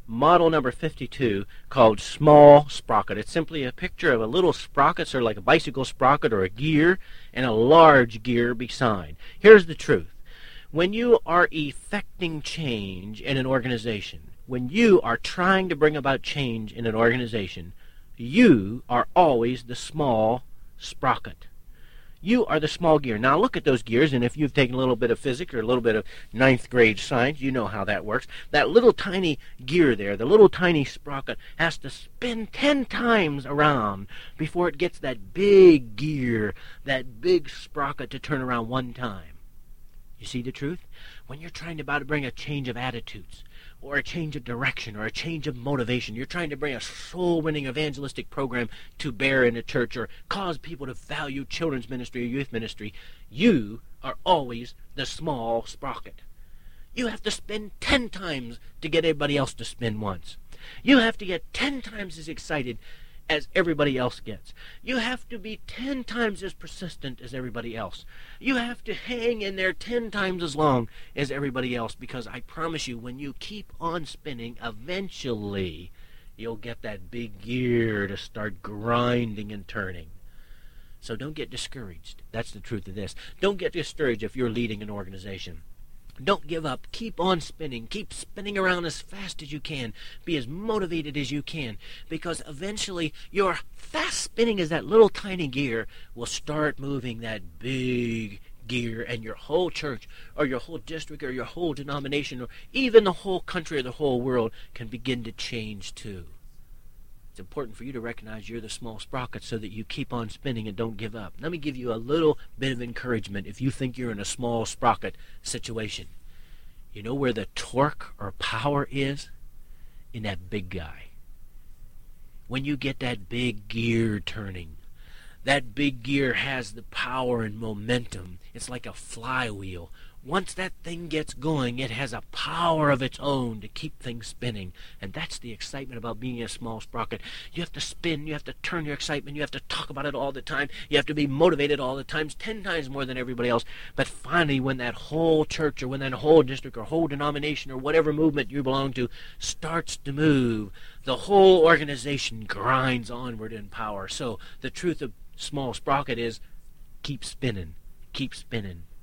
model number 52 called Small Sprocket. It's simply a picture of a little sprocket, sort of like a bicycle sprocket or a gear, and a large gear beside. Here's the truth. When you are effecting change in an organization, when you are trying to bring about change in an organization, you are always the small sprocket. You are the small gear. Now look at those gears, and if you've taken a little bit of physics or a little bit of ninth grade science, you know how that works. That little tiny gear there, the little tiny sprocket, has to spin 10 times around before it gets that big gear, that big sprocket to turn around one time. You see the truth? When you're trying to bring a change of attitudes, or a change of direction, or a change of motivation, you're trying to bring a soul-winning evangelistic program to bear in a church, or cause people to value children's ministry or youth ministry, you are always the small sprocket. You have to spin 10 times to get everybody else to spin once. You have to get 10 times as excited as everybody else gets. You have to be 10 times as persistent as everybody else. You have to hang in there 10 times as long as everybody else, because I promise you, when you keep on spinning, eventually you'll get that big gear to start grinding and turning. So don't get discouraged. That's the truth of this. Don't get discouraged if you're leading an organization. Don't give up. Keep on spinning. Keep spinning around as fast as you can. Be as motivated as you can, because eventually your fast spinning as that little tiny gear will start moving that big gear, and your whole church or your whole district or your whole denomination or even the whole country or the whole world can begin to change too. It's important for you to recognize you're the small sprocket so that you keep on spinning and don't give up. Let me give you a little bit of encouragement if you think you're in a small sprocket situation. You know where the torque or power is? In that big guy. When you get that big gear turning, that big gear has the power and momentum. It's like a flywheel. Once that thing gets going, it has a power of its own to keep things spinning. And that's the excitement about being a small sprocket. You have to spin, you have to turn your excitement, you have to talk about it all the time, you have to be motivated all the time, 10 times more than everybody else. But finally, when that whole church or when that whole district or whole denomination or whatever movement you belong to starts to move, the whole organization grinds onward in power. So the truth of small sprocket is keep spinning, keep spinning.